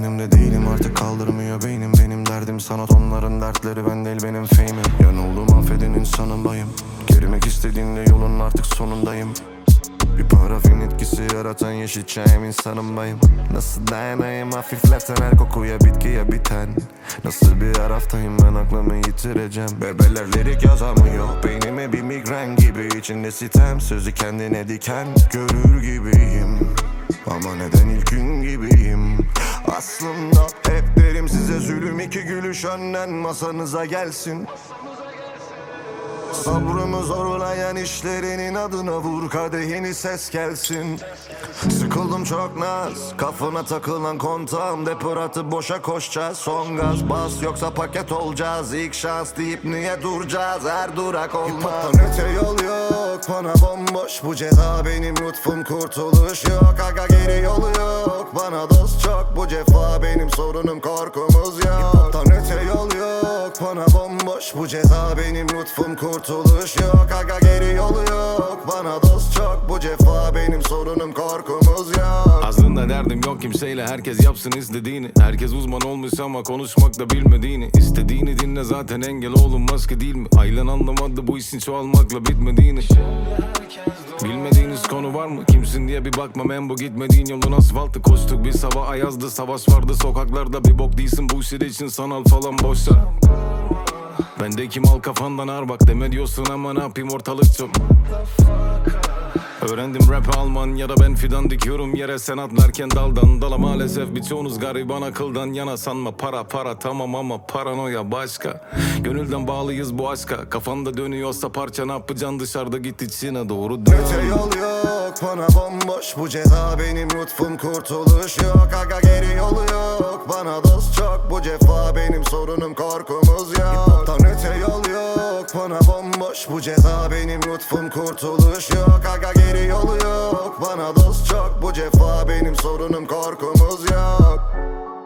kendimde değilim artık, kaldırmıyor beynim. Benim derdim sanat, onların dertleri ben değil, benim fame'im. Yanıldım, affedin insanındayım. Gerimek istediğinde yolun artık sonundayım. Bir parafin etkisi yaratan yeşilçayım, insanım bayım. Nasıl dayanayım hafifleten her kokuya, bitkiye biten. Nasıl bir araftayım ben, aklımı yitireceğim. Bebeler lirik yazamıyor, beynime bir migren gibi. İçinde sitem, sözü kendine diken. Görür gibiyim ama neden ilk gün gibiyim. Aslında hep derim size, zulüm iki gülüş önden masanıza gelsin. Sabrımı zorlayan işlerinin adına vur kadehini, ses gelsin. Sıkıldım çok naz, kafana takılan kontağım. Depor atıp boşa koşacağız, son gaz bas yoksa paket olacağız. İlk şans deyip niye duracağız, her durak olmaz. Hip-hop'tan öte yol yok, bana bomboş bu ceza. Benim lütfum kurtuluş yok, aga geri yolu yok. Bana dost çok, bu cefa benim sorunum, korkumuz yok. Hip-hop'tan öte yol yok, bana bomboş bu ceza. Benim lütfum kurtuluş yok, aga geri yolu yok. Bana dost çok, bu cefa benim sorunum, korkumuz yok. Aslında derdim yok kimseyle, herkes yapsın istediğini. Herkes uzman olmuş ama konuşmakta bilmediğini. İstediğini dinle, zaten engel olunmaz ki, değil mi? Ailen anlamadı bu işin çoğalmakla bitmediğini. Bilmediğiniz konu var mı? Kimsin diye bir bakma, bu gitmediğin yolun asfaltı. Koştuk bir sabah ayazdı, savaş vardı sokaklarda. Bir bok değilsin bu işler için, sanal falan boşsa. Bendeki mal kafandan ağır, bak deme diyorsun ama ne yapayım, ortalık çok. Öğrendim rap'i Almanya'da, ben fidan dikiyorum yere, sen atlarken daldan dala. Maalesef birçoğunuz gariban, akıldan yana. Sanma para para tamam ama paranoya başka. Gönülden bağlıyız bu aşka, kafanda dönüyorsa parça ne yapacaksın, dışarıda git içine doğru dön. Öte yol yok, bana bomboş bu ceza. Benim lütfum kurtuluş yok, aga geri yolu yok. Bana dost çok, bu cefa benim sorunum, korkumuz yok. Hip-hop'tan öte yol yok, bana bomboş bu ceza. Benim lütfum kurtuluş yok, aga geri yolu yok. Bana dost çok, bu cefa benim sorunum, korkumuz yok.